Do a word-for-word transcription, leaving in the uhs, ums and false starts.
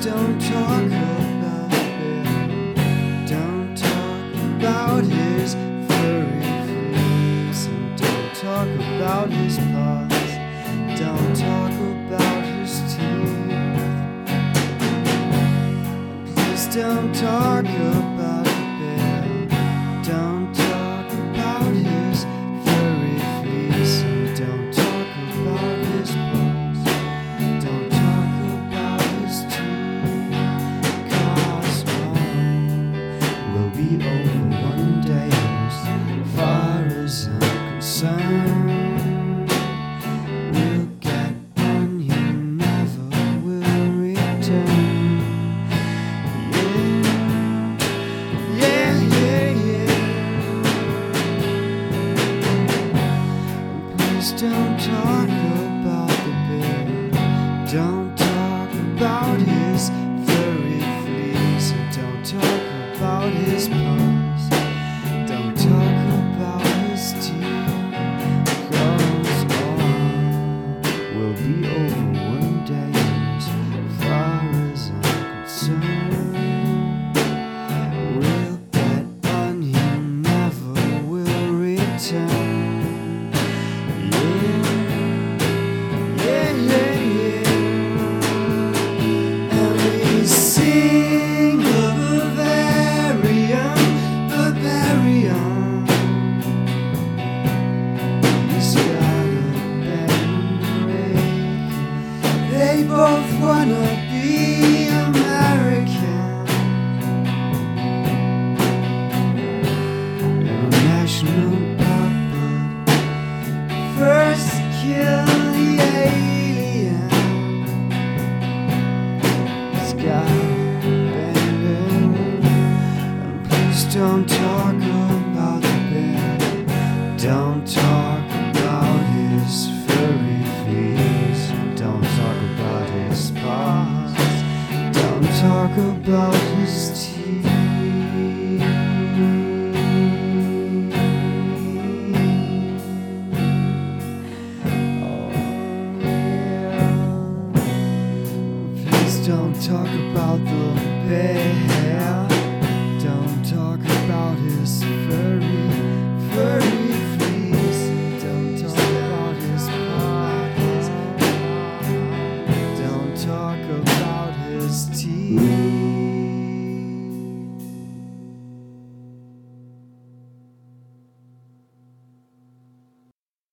don't talk about it. Don't talk about his furry fleas, and don't talk about his paws. Don't talk about his teeth. Please don't talk about the bear. Don't talk about his furry fleas, and don't talk about his paws. Don't talk about his teeth. 'Cause all will be over one day, as far as I'm concerned. We'll get one you never will return. Yeah, yeah, yeah, yeah. Please don't talk about the bear. Don't talk about his furry fleas, and don't talk about his paws. Don't talk about his teeth. 'Cause all will be over one day, as far as I'm concerned. We'll get one you never will return. Yeah, yeah, yeah, yeah. And we sing the Bavarian, Bavarian. He's got a band break. They both wanna be American. International pop, but first kill the alien. It's got a band, and please don't talk about the bear. Don't talk about his furry fleas. Don't talk about his paws. Don't talk about his teeth. Oh, yeah. Please don't talk about the bear. Don't talk about his furry, furry fleas. Don't talk about his paws. Don't talk about his teeth.